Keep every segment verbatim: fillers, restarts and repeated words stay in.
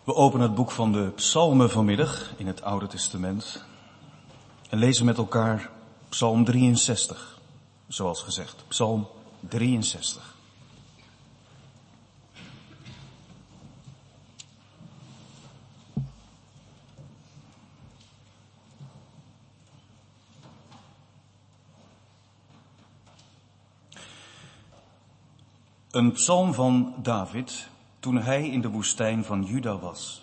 We openen het boek van de Psalmen vanmiddag in het Oude Testament en lezen met elkaar Psalm drieënzestig, zoals gezegd, Psalm drieënzestig. Een psalm van David toen hij in de woestijn van Juda was.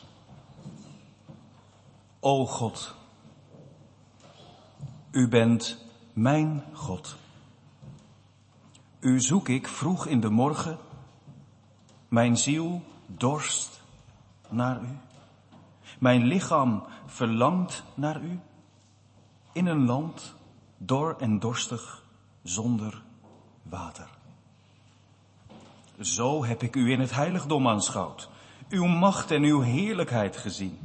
O God, u bent mijn God. U zoek ik vroeg in de morgen. Mijn ziel dorst naar u. Mijn lichaam verlangt naar u. In een land dor en dorstig zonder water. Zo heb ik u in het heiligdom aanschouwd, uw macht en uw heerlijkheid gezien.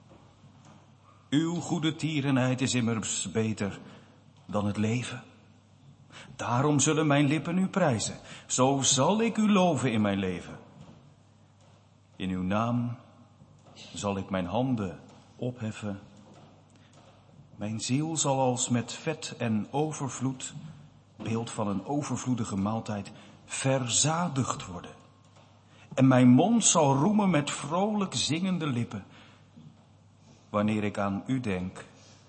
Uw goede tierenheid is immers beter dan het leven. Daarom zullen mijn lippen u prijzen, zo zal ik u loven in mijn leven. In uw naam zal ik mijn handen opheffen. Mijn ziel zal als met vet en overvloed, beeld van een overvloedige maaltijd, verzadigd worden. En mijn mond zal roemen met vrolijk zingende lippen. Wanneer ik aan u denk,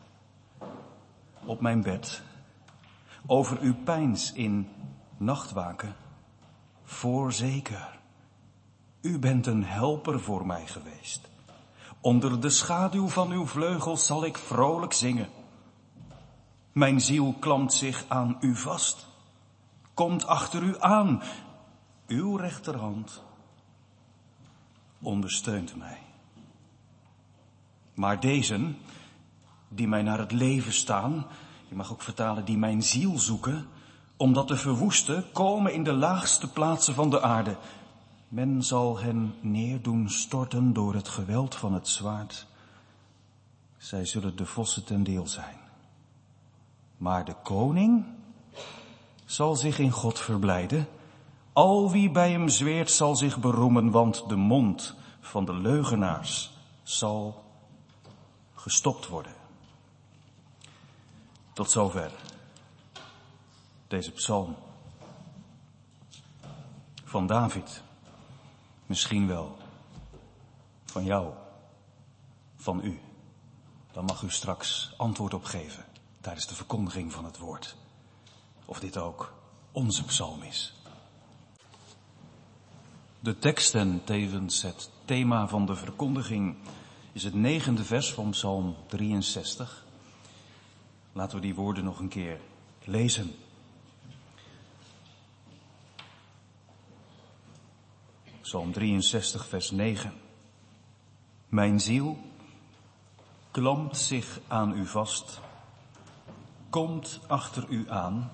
op mijn bed, over uw peins in nachtwaken, voorzeker, u bent een helper voor mij geweest. Onder de schaduw van uw vleugels zal ik vrolijk zingen. Mijn ziel klampt zich aan u vast. Komt achter u aan. Uw rechterhand ondersteunt mij. Maar dezen, die mij naar het leven staan, je mag ook vertalen, die mijn ziel zoeken, om dat te verwoesten, komen in de laagste plaatsen van de aarde. Men zal hen neerdoen storten door het geweld van het zwaard. Zij zullen de vossen ten deel zijn. Maar de koning zal zich in God verblijden. Al wie bij hem zweert zal zich beroemen, want de mond van de leugenaars zal gestopt worden. Tot zover deze psalm van David. Misschien wel van jou, van u. Dan mag u straks antwoord op geven tijdens de verkondiging van het woord. Of dit ook onze psalm is. De tekst en tevens het thema van de verkondiging is het negende vers van Psalm drieënzestig. Laten we die woorden nog een keer lezen. Psalm drieënzestig vers negen. Mijn ziel klampt zich aan u vast, komt achter u aan.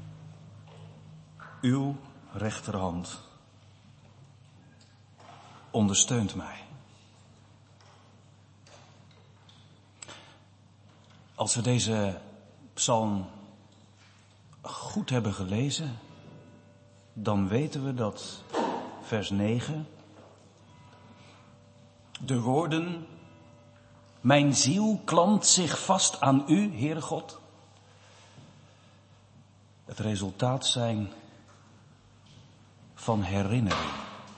Uw rechterhand ondersteunt mij. Als we deze psalm goed hebben gelezen, dan weten we dat vers negen, de woorden, mijn ziel klampt zich vast aan u, Heere God, het resultaat zijn van herinnering.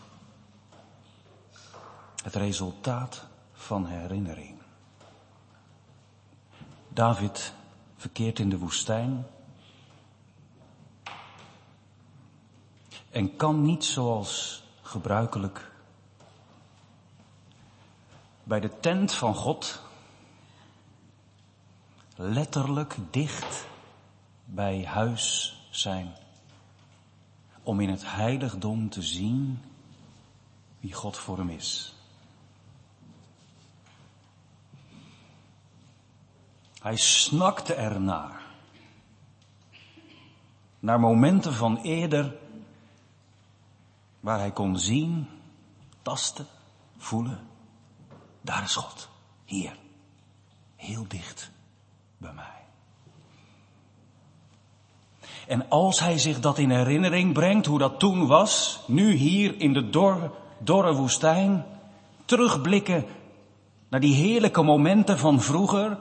Het resultaat van herinnering. David verkeert in de woestijn en kan niet zoals gebruikelijk bij de tent van God letterlijk dicht bij huis zijn, om in het heiligdom te zien wie God voor hem is. Hij snakte ernaar, naar momenten van eerder, waar hij kon zien, tasten, voelen, daar is God, hier, heel dicht bij mij. En als hij zich dat in herinnering brengt, hoe dat toen was, nu hier in de dorre, dorre woestijn, terugblikken naar die heerlijke momenten van vroeger,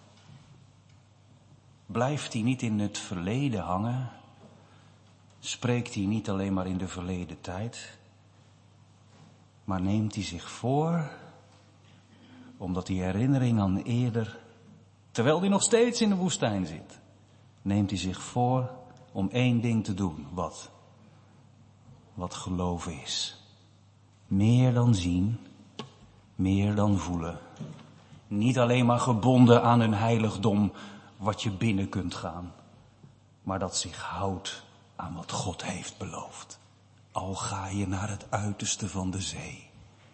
blijft hij niet in het verleden hangen, spreekt hij niet alleen maar in de verleden tijd, maar neemt hij zich voor, omdat die herinnering aan eerder, terwijl hij nog steeds in de woestijn zit, neemt hij zich voor om één ding te doen. Wat? Wat geloven is. Meer dan zien, meer dan voelen. Niet alleen maar gebonden aan een heiligdom wat je binnen kunt gaan, maar dat zich houdt aan wat God heeft beloofd. Al ga je naar het uiterste van de zee.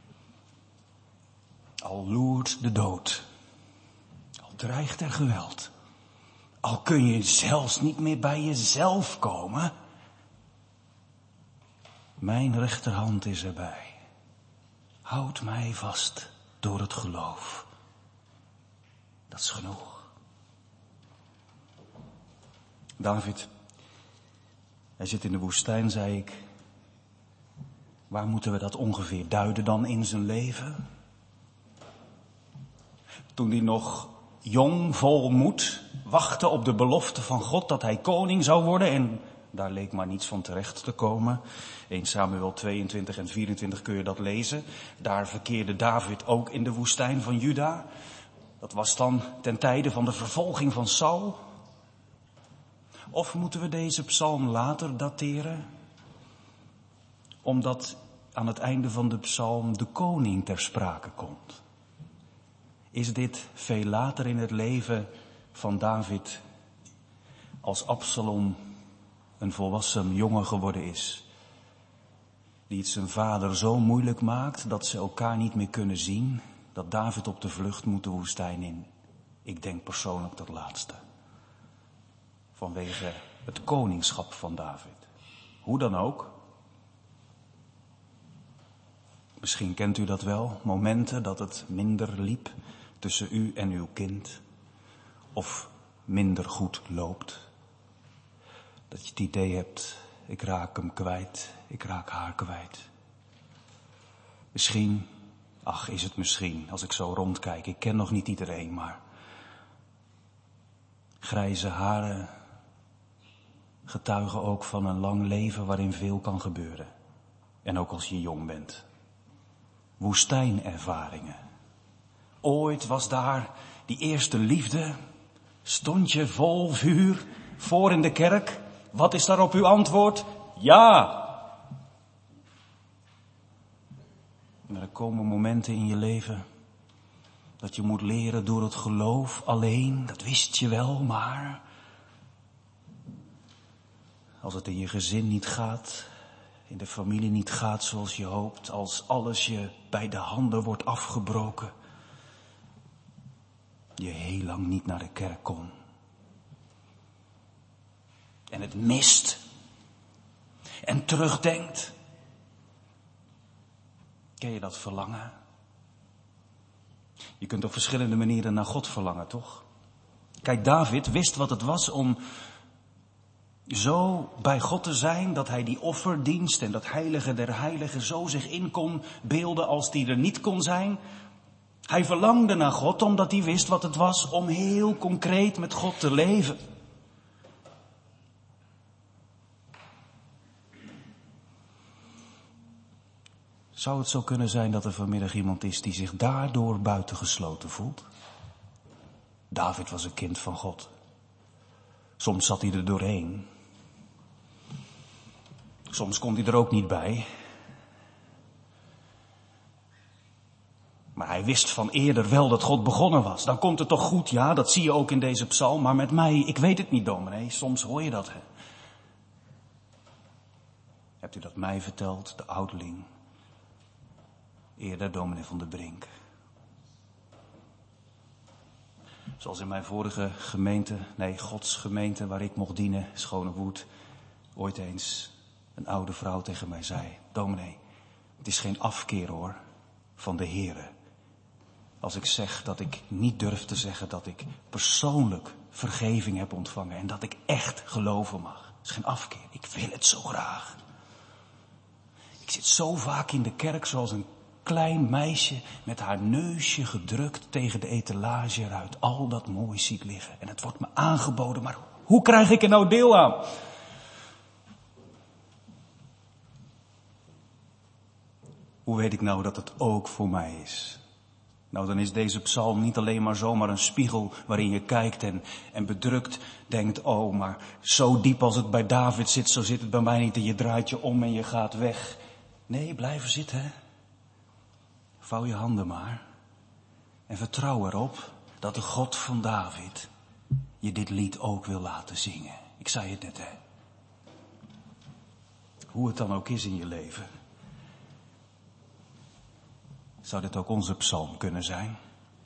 Al loert de dood. Al dreigt er geweld. Al kun je zelfs niet meer bij jezelf komen. Mijn rechterhand is erbij. Houd mij vast door het geloof. Dat is genoeg. David, hij zit in de woestijn, zei ik. Waar moeten we dat ongeveer duiden dan in zijn leven? Toen hij nog jong, vol moed, wachtte op de belofte van God dat hij koning zou worden. En daar leek maar niets van terecht te komen. Eerste Samuel tweeëntwintig en vierentwintig kun je dat lezen. Daar verkeerde David ook in de woestijn van Juda. Dat was dan ten tijde van de vervolging van Saul. Of moeten we deze psalm later dateren? Omdat aan het einde van de psalm de koning ter sprake komt. Is dit veel later in het leven van David, als Absalom een volwassen jongen geworden is, die het zijn vader zo moeilijk maakt dat ze elkaar niet meer kunnen zien, dat David op de vlucht moet de woestijn in? Ik denk persoonlijk dat laatste. Vanwege het koningschap van David. Hoe dan ook. Misschien kent u dat wel, momenten dat het minder liep tussen u en uw kind. Of minder goed loopt. Dat je het idee hebt, ik raak hem kwijt, ik raak haar kwijt. Misschien, ach is het misschien, als ik zo rondkijk, ik ken nog niet iedereen, maar grijze haren getuigen ook van een lang leven waarin veel kan gebeuren. En ook als je jong bent. Woestijnervaringen. Ooit was daar die eerste liefde. Stond je vol vuur voor in de kerk? Wat is daarop uw antwoord? Ja. Maar er komen momenten in je leven dat je moet leren door het geloof alleen. Dat wist je wel, maar als het in je gezin niet gaat, in de familie niet gaat zoals je hoopt, als alles je bij de handen wordt afgebroken, je heel lang niet naar de kerk kon. En het mist. En terugdenkt. Ken je dat verlangen? Je kunt op verschillende manieren naar God verlangen, toch? Kijk, David wist wat het was om zo bij God te zijn, dat hij die offerdienst en dat heilige der heiligen zo zich in kon beelden als die er niet kon zijn. Hij verlangde naar God omdat hij wist wat het was om heel concreet met God te leven. Zou het zo kunnen zijn dat er vanmiddag iemand is die zich daardoor buitengesloten voelt? David was een kind van God. Soms zat hij er doorheen. Soms kon hij er ook niet bij. Maar hij wist van eerder wel dat God begonnen was. Dan komt het toch goed, ja, dat zie je ook in deze psalm. Maar met mij, ik weet het niet, dominee, soms hoor je dat. Hè. Hebt u dat mij verteld, de ouderling? Eerder dominee van der Brink. Zoals in mijn vorige gemeente, nee, Gods gemeente waar ik mocht dienen, Schonewoerd, ooit eens een oude vrouw tegen mij zei: dominee, het is geen afkeer hoor, van de Here. Als ik zeg dat ik niet durf te zeggen dat ik persoonlijk vergeving heb ontvangen en dat ik echt geloven mag. Het is geen afkeer, ik wil het zo graag. Ik zit zo vaak in de kerk zoals een klein meisje met haar neusje gedrukt tegen de etalage eruit al dat mooi ziet liggen. En het wordt me aangeboden, maar hoe krijg ik er nou deel aan? Hoe weet ik nou dat het ook voor mij is? Nou, dan is deze psalm niet alleen maar zomaar een spiegel waarin je kijkt en, en bedrukt denkt, oh, maar zo diep als het bij David zit, zo zit het bij mij niet. En je draait je om en je gaat weg. Nee, blijven zitten, hè. Vouw je handen maar. En vertrouw erop dat de God van David je dit lied ook wil laten zingen. Ik zei het net, hè. Hoe het dan ook is in je leven. Zou dit ook onze psalm kunnen zijn?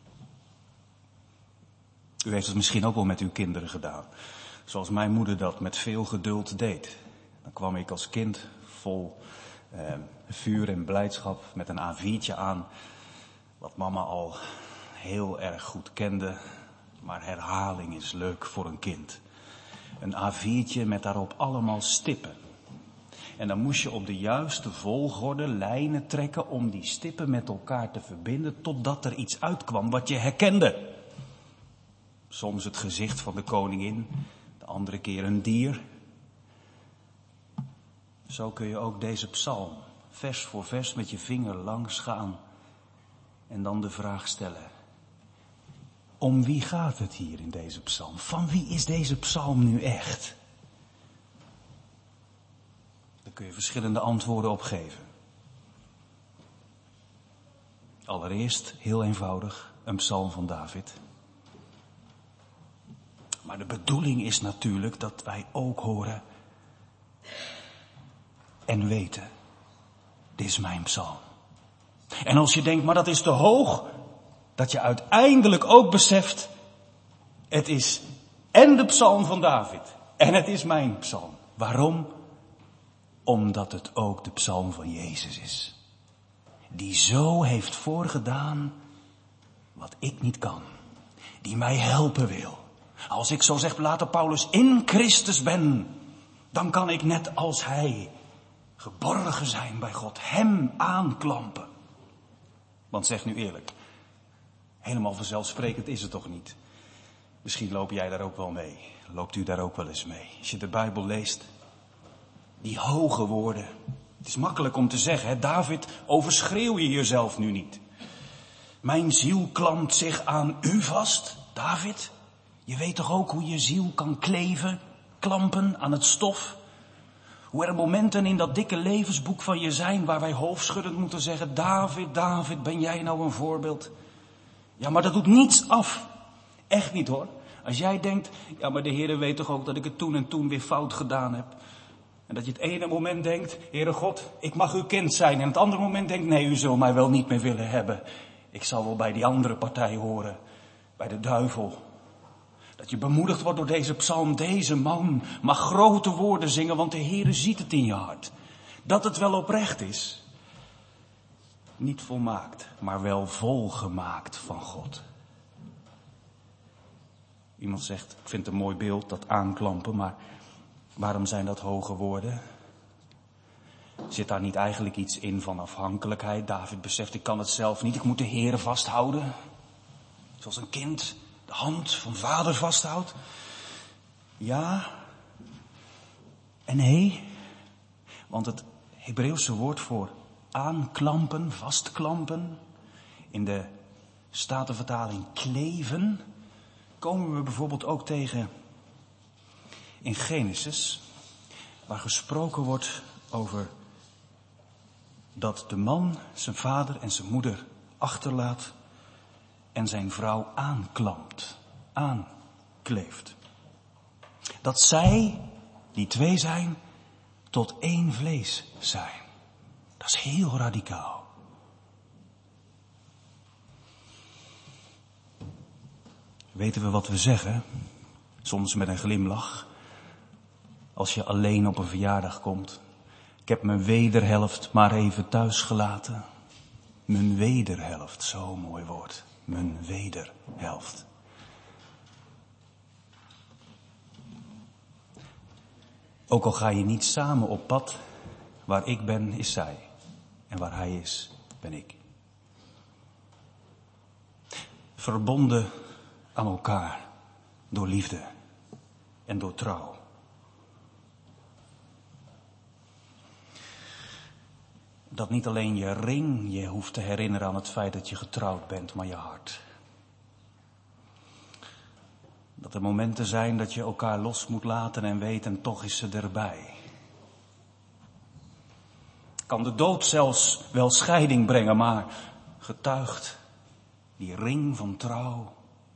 U heeft het misschien ook wel met uw kinderen gedaan. Zoals mijn moeder dat met veel geduld deed. Dan kwam ik als kind vol eh, vuur en blijdschap met een A viertje aan. Wat mama al heel erg goed kende. Maar herhaling is leuk voor een kind. Een A viertje met daarop allemaal stippen. En dan moest je op de juiste volgorde lijnen trekken om die stippen met elkaar te verbinden totdat er iets uitkwam wat je herkende. Soms het gezicht van de koningin, de andere keer een dier. Zo kun je ook deze psalm vers voor vers met je vinger langs gaan en dan de vraag stellen. Om wie gaat het hier in deze psalm? Van wie is deze psalm nu echt? Daar kun je verschillende antwoorden op geven. Allereerst, heel eenvoudig, een psalm van David. Maar de bedoeling is natuurlijk dat wij ook horen en weten, dit is mijn psalm. En als je denkt, maar dat is te hoog, dat je uiteindelijk ook beseft, het is en de psalm van David en het is mijn psalm. Waarom? Omdat het ook de psalm van Jezus is. Die zo heeft voorgedaan wat ik niet kan. Die mij helpen wil. Als ik zo zeg, later Paulus, in Christus ben, dan kan ik net als hij geborgen zijn bij God. Hem aanklampen. Want zeg nu eerlijk, helemaal vanzelfsprekend is het toch niet. Misschien loop jij daar ook wel mee. Loopt u daar ook wel eens mee. Als je de Bijbel leest, die hoge woorden. Het is makkelijk om te zeggen, hè? David, overschreeuw je jezelf nu niet. Mijn ziel klampt zich aan u vast. David, je weet toch ook hoe je ziel kan kleven, klampen aan het stof? Hoe er momenten in dat dikke levensboek van je zijn waar wij hoofdschuddend moeten zeggen, David, David, ben jij nou een voorbeeld? Ja, maar dat doet niets af. Echt niet hoor. Als jij denkt, ja maar de Heere weet toch ook dat ik het toen en toen weer fout gedaan heb. En dat je het ene moment denkt, Heere God, ik mag uw kind zijn. En het andere moment denkt, nee, u zult mij wel niet meer willen hebben. Ik zal wel bij die andere partij horen, bij de duivel. Dat je bemoedigd wordt door deze psalm, deze man mag grote woorden zingen, want de Heere ziet het in je hart. Dat het wel oprecht is. Niet volmaakt, maar wel volgemaakt van God. Iemand zegt, ik vind het een mooi beeld, dat aanklampen, maar waarom zijn dat hoge woorden? Zit daar niet eigenlijk iets in van afhankelijkheid? David beseft, ik kan het zelf niet, ik moet de Heere vasthouden. Zoals een kind de hand van vader vasthoudt. Ja en nee, want het Hebreeuwse woord voor aanklampen, vastklampen, in de Statenvertaling kleven, komen we bijvoorbeeld ook tegen in Genesis, waar gesproken wordt over dat de man zijn vader en zijn moeder achterlaat en zijn vrouw aanklampt, aankleeft. Dat zij, die twee zijn, tot één vlees zijn. Dat is heel radicaal. Weten we wat we zeggen? Soms met een glimlach. Als je alleen op een verjaardag komt. Ik heb mijn wederhelft maar even thuis gelaten. Mijn wederhelft, zo'n mooi woord. Mijn wederhelft. Ook al ga je niet samen op pad, waar ik ben is zij. En waar hij is, ben ik. verbonden aan elkaar door liefde en door trouw. Dat niet alleen je ring je hoeft te herinneren aan het feit dat je getrouwd bent, maar je hart. Dat er momenten zijn dat je elkaar los moet laten en weet en toch is ze erbij. Kan de dood zelfs wel scheiding brengen, maar getuigt die ring van trouw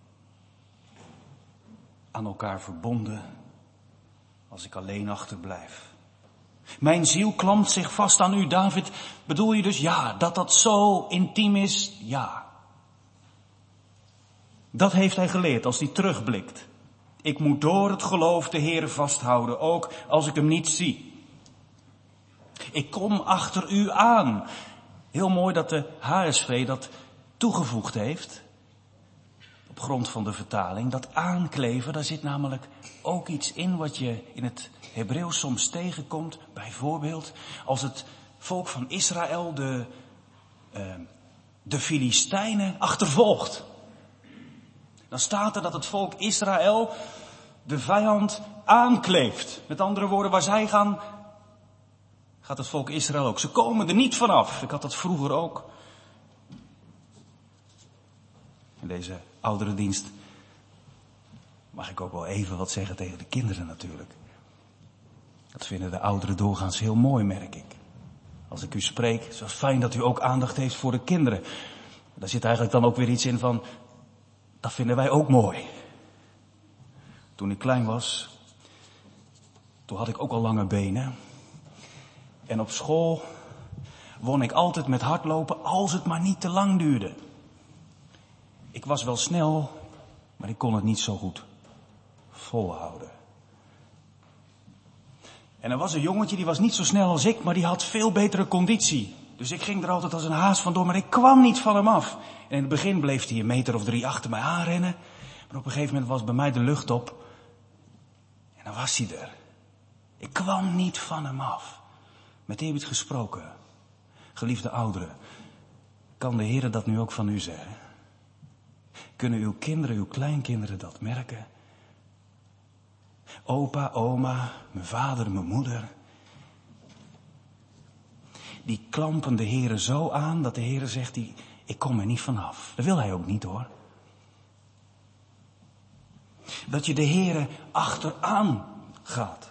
aan elkaar verbonden als ik alleen achterblijf. Mijn ziel klampt zich vast aan u, David. Bedoel je dus, ja, dat dat zo intiem is? Ja. Dat heeft hij geleerd als hij terugblikt. Ik moet door het geloof de Heere vasthouden, ook als ik hem niet zie. Ik kom achter u aan. Heel mooi dat de H S V dat toegevoegd heeft. Op grond van de vertaling. Dat aankleven, daar zit namelijk ook iets in wat je in het Hebreeuws soms tegenkomt. Bijvoorbeeld als het volk van Israël de, uh, de Filistijnen achtervolgt. Dan staat er dat het volk Israël de vijand aankleeft. Met andere woorden, waar zij gaan, gaat het volk Israël ook. Ze komen er niet vanaf. Ik had dat vroeger ook. In deze oudere dienst mag ik ook wel even wat zeggen tegen de kinderen natuurlijk. Dat vinden de ouderen doorgaans heel mooi, merk ik. Als ik u spreek, het is fijn dat u ook aandacht heeft voor de kinderen. Daar zit eigenlijk dan ook weer iets in van, dat vinden wij ook mooi. Toen ik klein was, toen had ik ook al lange benen. En op school won ik altijd met hardlopen als het maar niet te lang duurde. Ik was wel snel, maar ik kon het niet zo goed volhouden. En er was een jongetje, die was niet zo snel als ik, maar die had veel betere conditie. Dus ik ging er altijd als een haas vandoor, maar ik kwam niet van hem af. En in het begin bleef hij een meter of drie achter mij aanrennen. Maar op een gegeven moment was bij mij de lucht op. En dan was hij er. Ik kwam niet van hem af. Met eerbied gesproken. Geliefde ouderen, kan de Heer dat nu ook van u zeggen? Kunnen uw kinderen, uw kleinkinderen dat merken? Opa, oma, mijn vader, mijn moeder. Die klampen de Heere zo aan dat de Heere zegt, die, ik kom er niet vanaf. Dat wil hij ook niet hoor. Dat je de Heere achteraan gaat.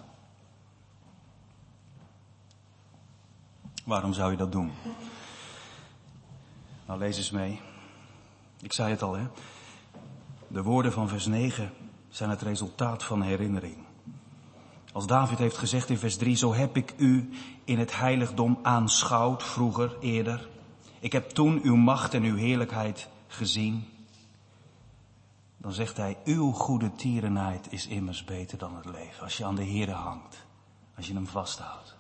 Waarom zou je dat doen? Nou, lees eens mee. Ik zei het al, hè. De woorden van vers negen zijn het resultaat van herinnering. Als David heeft gezegd in vers drie, zo heb ik u in het heiligdom aanschouwd, vroeger, eerder. Ik heb toen uw macht en uw heerlijkheid gezien. Dan zegt hij, uw goede tierenheid is immers beter dan het leven. Als je aan de Heere hangt, als je hem vasthoudt.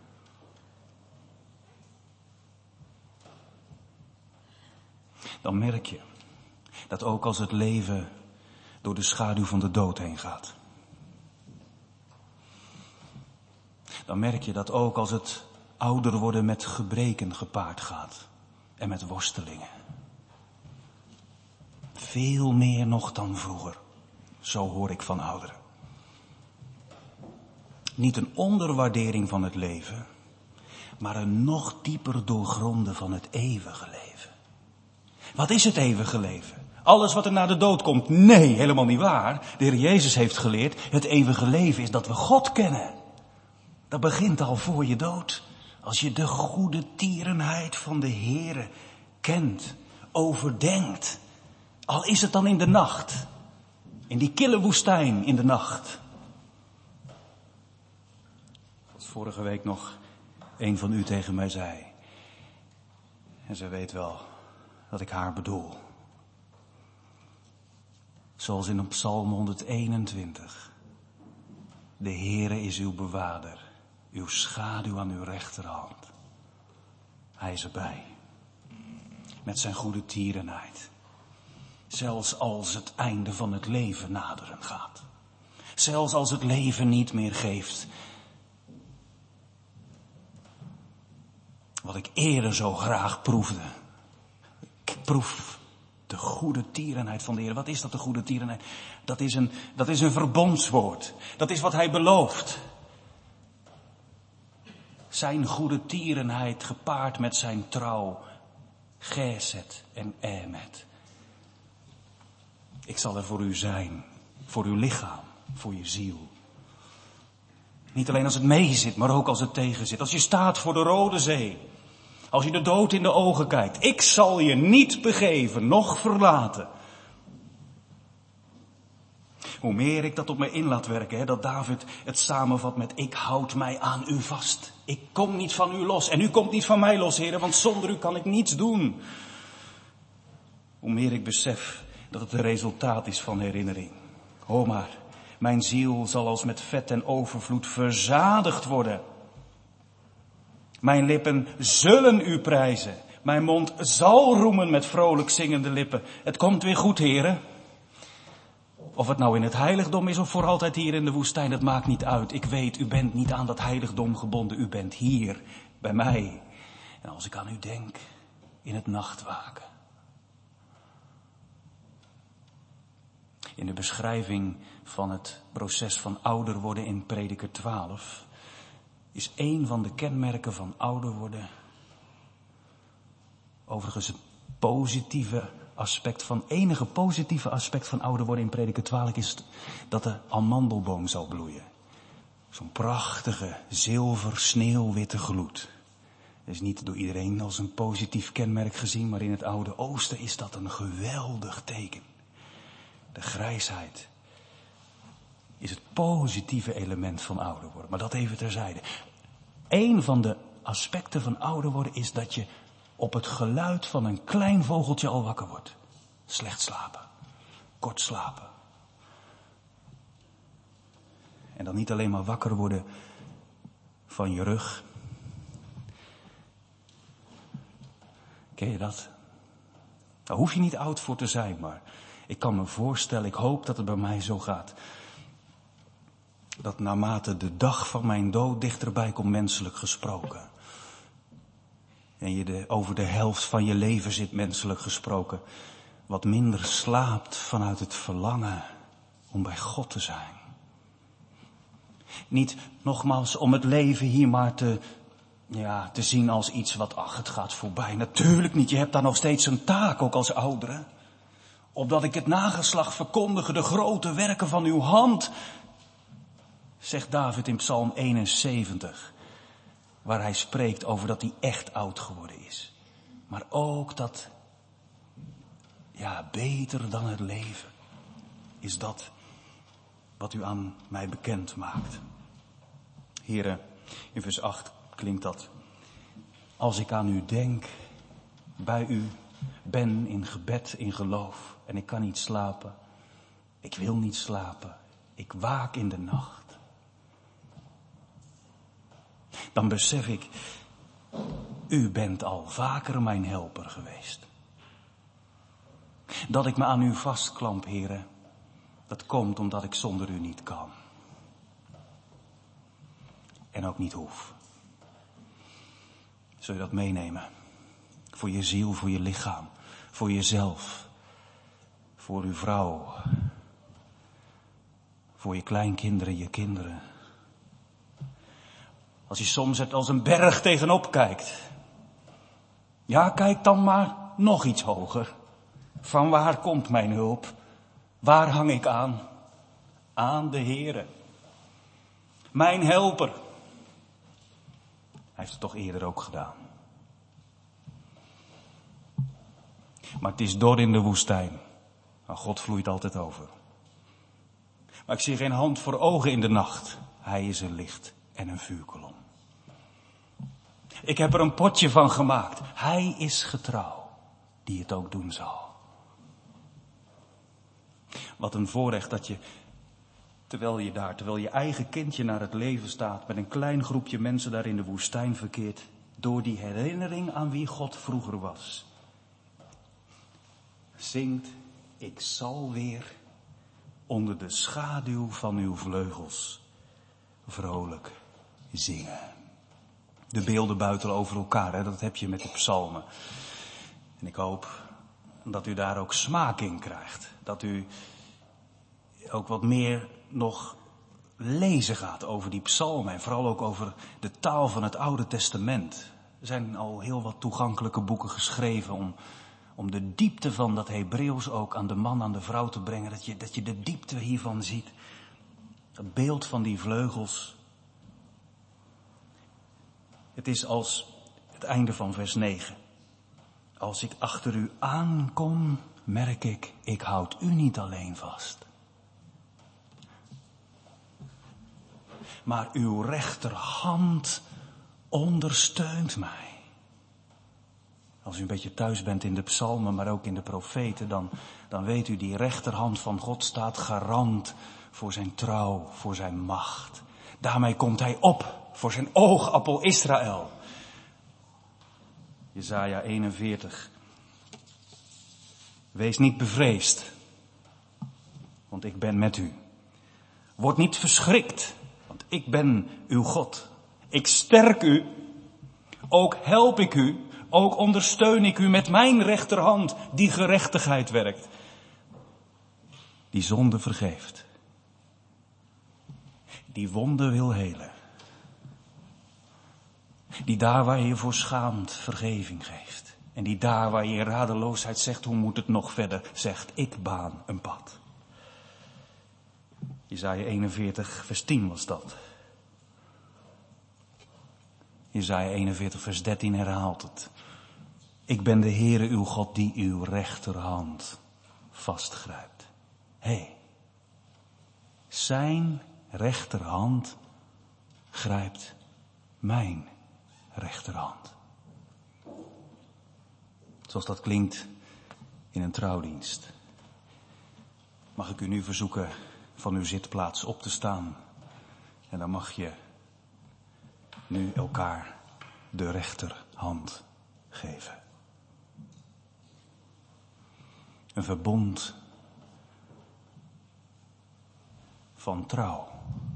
Dan merk je dat ook als het leven door de schaduw van de dood heen gaat. Dan merk je dat ook als het ouder worden met gebreken gepaard gaat. En met worstelingen. Veel meer nog dan vroeger. Zo hoor ik van ouderen. Niet een onderwaardering van het leven, maar een nog dieper doorgronden van het eeuwige leven. Wat is het eeuwige leven? Alles wat er na de dood komt? Nee, helemaal niet waar. De Heer Jezus heeft geleerd, het eeuwige leven is dat we God kennen. Dat begint al voor je dood. Als je de goede tierenheid van de Heere kent, overdenkt. Al is het dan in de nacht. In die kille woestijn in de nacht. Wat vorige week nog een van u tegen mij zei. En ze weet wel dat ik haar bedoel. Zoals in Psalm honderdeenentwintig. De Heere is uw bewaarder. Uw schaduw aan uw rechterhand. Hij is erbij. Met zijn goede tierenheid. Zelfs als het einde van het leven naderen gaat. Zelfs als het leven niet meer geeft. Wat ik eerder zo graag proefde. Ik proef De goede tierenheid van de Heer. Wat is dat, de goede tierenheid? Dat is een, dat is een verbondswoord. Dat is wat hij belooft. Zijn goede tierenheid gepaard met zijn trouw. Geset en emet. Ik zal er voor u zijn. Voor uw lichaam. Voor je ziel. Niet alleen als het meezit, maar ook als het tegenzit. Als je staat voor de Rode Zee. Als je de dood in de ogen kijkt. Ik zal je niet begeven, noch verlaten. Hoe meer ik dat op me in laat werken, hè, dat David het samenvat met: ik houd mij aan u vast. Ik kom niet van u los. En u komt niet van mij los, heren, want zonder u kan ik niets doen. Hoe meer ik besef dat het een resultaat is van herinnering. Hoor maar, mijn ziel zal als met vet en overvloed verzadigd worden. Mijn lippen zullen u prijzen. Mijn mond zal roemen met vrolijk zingende lippen. Het komt weer goed, heren. Of het nou in het heiligdom is of voor altijd hier in de woestijn, dat maakt niet uit. Ik weet, u bent niet aan dat heiligdom gebonden. U bent hier, bij mij. En als ik aan u denk, in het nachtwaken. In de beschrijving van het proces van ouder worden in Prediker twaalf... is een van de kenmerken van ouder worden, overigens het positieve aspect van, enige positieve aspect van ouder worden in Prediker twaalf is dat de amandelboom zal bloeien. Zo'n prachtige, zilver, sneeuwwitte gloed. Dat is niet door iedereen als een positief kenmerk gezien, maar in het Oude Oosten is dat een geweldig teken. De grijsheid is het positieve element van ouder worden. Maar dat even terzijde. Eén van de aspecten van ouder worden is dat je op het geluid van een klein vogeltje al wakker wordt. Slecht slapen. Kort slapen. En dan niet alleen maar wakker worden van je rug. Ken je dat? Daar hoef je niet oud voor te zijn, maar ik kan me voorstellen, ik hoop dat het bij mij zo gaat, dat naarmate de dag van mijn dood dichterbij komt, menselijk gesproken, en je de, over de helft van je leven zit, menselijk gesproken, wat minder slaapt vanuit het verlangen om bij God te zijn. Niet nogmaals om het leven hier maar te, ja, te zien als iets wat, ach, het gaat voorbij. Natuurlijk niet, je hebt daar nog steeds een taak, ook als ouderen. Opdat ik het nageslacht verkondige, de grote werken van uw hand, zegt David in Psalm eenenzeventig. Waar hij spreekt over dat hij echt oud geworden is. Maar ook dat, ja, beter dan het leven is dat wat u aan mij bekend maakt. Heren, in vers acht klinkt dat: als ik aan u denk, bij u ben in gebed, in geloof, en ik kan niet slapen, ik wil niet slapen, ik waak in de nacht. Dan besef ik, u bent al vaker mijn helper geweest. Dat ik me aan u vastklamp, heren, dat komt omdat ik zonder u niet kan. En ook niet hoef. Zul je dat meenemen? Voor je ziel, voor je lichaam, voor jezelf, voor uw vrouw, voor je kleinkinderen, je kinderen. Als je soms het als een berg tegenop kijkt. Ja, kijk dan maar nog iets hoger. Van waar komt mijn hulp? Waar hang ik aan? Aan de Heere. Mijn helper. Hij heeft het toch eerder ook gedaan. Maar het is dor in de woestijn. Maar God vloeit altijd over. Maar ik zie geen hand voor ogen in de nacht. Hij is een licht en een vuurkolom. Ik heb er een potje van gemaakt. Hij is getrouw, die het ook doen zal. Wat een voorrecht dat je, terwijl je daar, terwijl je eigen kindje naar het leven staat, met een klein groepje mensen daar in de woestijn verkeert, door die herinnering aan wie God vroeger was, zingt: ik zal weer onder de schaduw van uw vleugels vrolijk zingen. De beelden buitelen over elkaar, hè? Dat heb je met de psalmen. En ik hoop dat u daar ook smaak in krijgt. Dat u ook wat meer nog lezen gaat over die psalmen en vooral ook over de taal van het Oude Testament. Er zijn al heel wat toegankelijke boeken geschreven om, om de diepte van dat Hebreeuws ook aan de man, aan de vrouw te brengen. Dat je, dat je de diepte hiervan ziet. Het beeld van die vleugels. Het is als het einde van vers negen. Als ik achter u aankom, merk ik, ik houd u niet alleen vast. Maar uw rechterhand ondersteunt mij. Als u een beetje thuis bent in de psalmen, maar ook in de profeten, dan, dan weet u, die rechterhand van God staat garant voor zijn trouw, voor zijn macht. Daarmee komt hij op voor zijn oogappel Israël. Jesaja eenenveertig. Wees niet bevreesd, want ik ben met u. Word niet verschrikt, want ik ben uw God. Ik sterk u, ook help ik u, ook ondersteun ik u met mijn rechterhand die gerechtigheid werkt. Die zonde vergeeft. Die wonde wil helen. Die daar waar je je voor schaamt vergeving geeft. En die daar waar je in radeloosheid zegt, hoe moet het nog verder, zegt, ik baan een pad. Jesaja eenenveertig vers tien was dat. Jesaja eenenveertig vers dertien herhaalt het. Ik ben de Heere uw God die uw rechterhand vastgrijpt. Hé, hey, zijn rechterhand grijpt mijn rechterhand. Zoals dat klinkt in een trouwdienst. Mag ik u nu verzoeken van uw zitplaats op te staan. En dan mag je nu elkaar de rechterhand geven. Een verbond van trouw.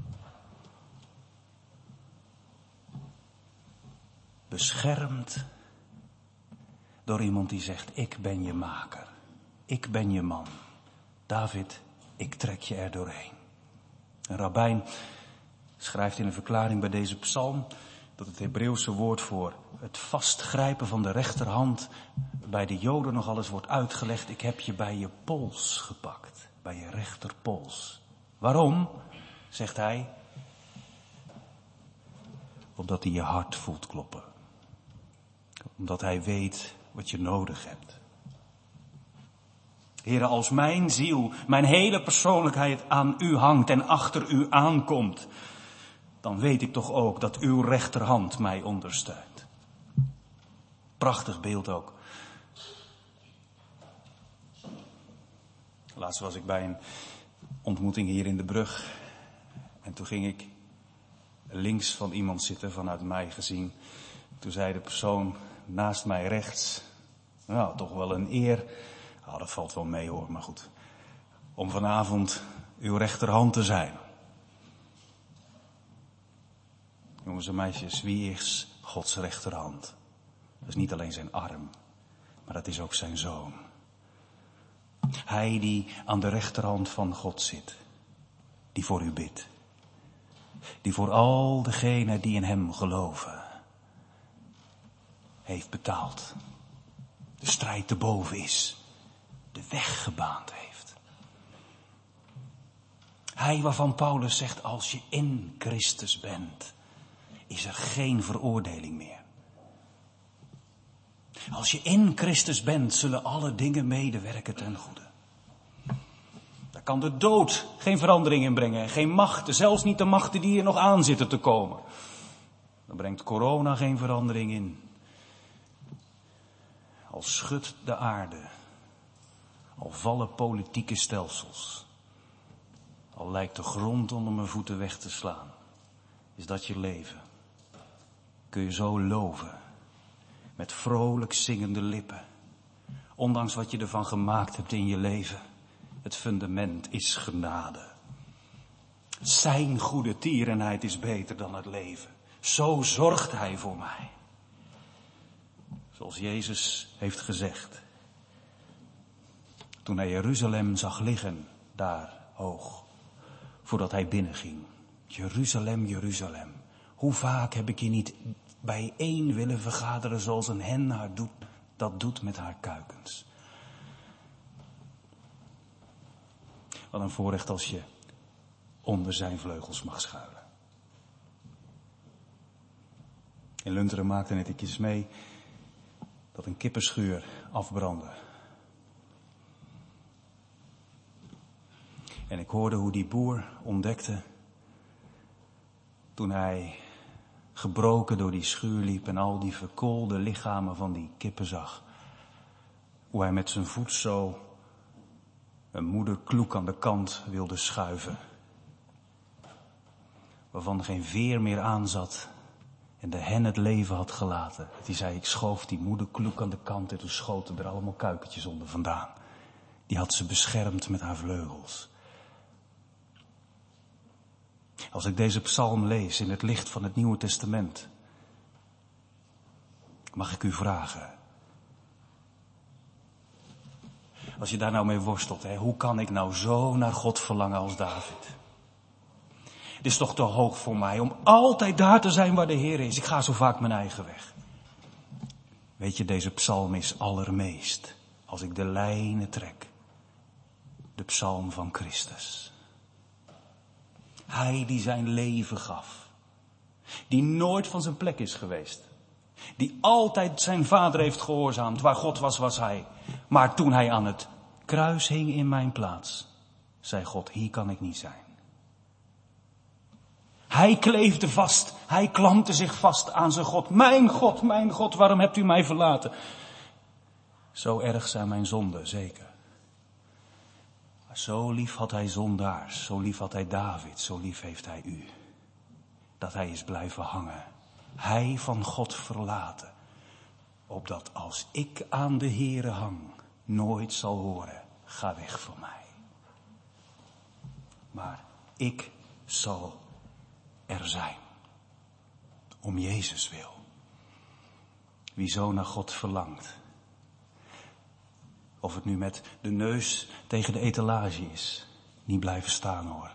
Beschermd door iemand die zegt, ik ben je maker. Ik ben je man. David, ik trek je er doorheen. Een rabbijn schrijft in een verklaring bij deze psalm dat het Hebreeuwse woord voor het vastgrijpen van de rechterhand bij de Joden nogal eens wordt uitgelegd. Ik heb je bij je pols gepakt, bij je rechterpols. Waarom? Zegt hij. Omdat hij je hart voelt kloppen. Omdat hij weet wat je nodig hebt. Heere, als mijn ziel, mijn hele persoonlijkheid aan u hangt en achter u aankomt, dan weet ik toch ook dat uw rechterhand mij ondersteunt. Prachtig beeld ook. Laatst was ik bij een ontmoeting hier in de brug. En toen ging ik links van iemand zitten, vanuit mij gezien. Toen zei de persoon naast mij rechts, nou, toch wel een eer. Nou, dat valt wel mee hoor, maar goed. Om vanavond uw rechterhand te zijn. Jongens en meisjes, wie is Gods rechterhand? Dat is niet alleen zijn arm, maar dat is ook zijn zoon. Hij die aan de rechterhand van God zit, die voor u bidt. Die voor al degenen die in hem geloven, heeft betaald. De strijd te boven is, de weg gebaand heeft. Hij waarvan Paulus zegt, als je in Christus bent, is er geen veroordeling meer. Als je in Christus bent, zullen alle dingen medewerken ten goede. Daar kan de dood geen verandering in brengen. Geen machten, zelfs niet de machten die er nog aan zitten te komen. Daar brengt corona geen verandering in. Al schudt de aarde. Al vallen politieke stelsels. Al lijkt de grond onder mijn voeten weg te slaan. Is dat je leven? Kun je zo loven. Met vrolijk zingende lippen. Ondanks wat je ervan gemaakt hebt in je leven. Het fundament is genade. Zijn goede tierenheid is beter dan het leven. Zo zorgt hij voor mij. Zoals Jezus heeft gezegd. Toen hij Jeruzalem zag liggen, daar hoog, voordat hij binnenging. Jeruzalem, Jeruzalem, hoe vaak heb ik je niet bijeen willen vergaderen zoals een hen haar doet, dat doet met haar kuikens. Wat een voorrecht als je onder zijn vleugels mag schuilen. In Lunteren maakte net iets mee dat een kippenschuur afbrandde. En ik hoorde hoe die boer ontdekte, toen hij gebroken door die schuur liep en al die verkoolde lichamen van die kippen zag, hoe hij met zijn voet zo een moederkloek aan de kant wilde schuiven, waarvan geen veer meer aan zat en de hen het leven had gelaten. Die zei, ik schoof die moederkloek aan de kant en toen schoten er allemaal kuikentjes onder vandaan. Die had ze beschermd met haar vleugels. Als ik deze psalm lees in het licht van het Nieuwe Testament, mag ik u vragen, als je daar nou mee worstelt, hè, hoe kan ik nou zo naar God verlangen als David? Het is toch te hoog voor mij om altijd daar te zijn waar de Heer is. Ik ga zo vaak mijn eigen weg. Weet je, deze psalm is allermeest, als ik de lijnen trek, de psalm van Christus. Hij die zijn leven gaf. Die nooit van zijn plek is geweest. Die altijd zijn vader heeft gehoorzaamd. Waar God was, was hij. Maar toen hij aan het kruis hing in mijn plaats, zei God, hier kan ik niet zijn. Hij kleefde vast. Hij klampte zich vast aan zijn God. Mijn God, mijn God, waarom hebt u mij verlaten? Zo erg zijn mijn zonden, zeker. Maar zo lief had hij zondaars, zo lief had hij David, zo lief heeft hij u. Dat hij is blijven hangen. Hij van God verlaten. Opdat als ik aan de Here hang, nooit zal horen, ga weg van mij. Maar ik zal er zijn. Om Jezus wil. Wie zo naar God verlangt. Of het nu met de neus tegen de etalage is. Niet blijven staan hoor.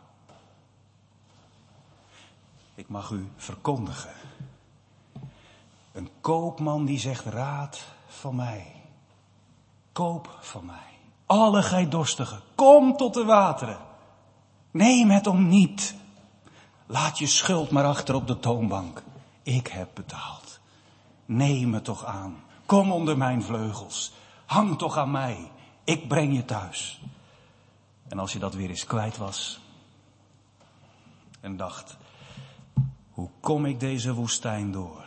Ik mag u verkondigen. Een koopman die zegt raad van mij. Koop van mij. Alle gij dorstigen. Kom tot de wateren. Neem het om niet. Laat je schuld maar achter op de toonbank. Ik heb betaald. Neem het toch aan. Kom onder mijn vleugels. Hang toch aan mij. Ik breng je thuis. En als je dat weer eens kwijt was. En dacht. Hoe kom ik deze woestijn door?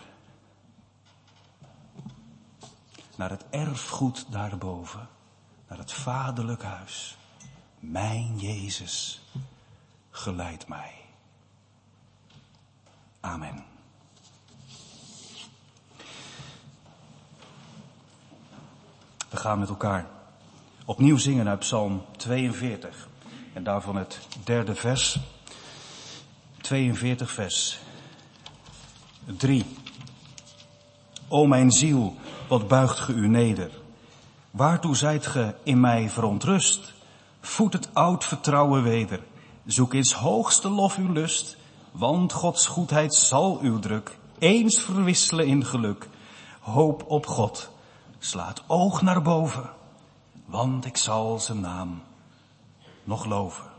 Naar het erfgoed daarboven. Naar het vaderlijk huis. Mijn Jezus geleidt mij. Amen. We gaan met elkaar opnieuw zingen uit Psalm tweeënveertig. En daarvan het derde vers. tweeënveertig vers drie. O mijn ziel, wat buigt ge u neder? Waartoe zijt ge in mij verontrust? Voed het oud vertrouwen weder. Zoek eens hoogste lof uw lust. Want Gods goedheid zal uw druk eens verwisselen in geluk. Hoop op God. Slaat oog naar boven. Want ik zal zijn naam nog loven.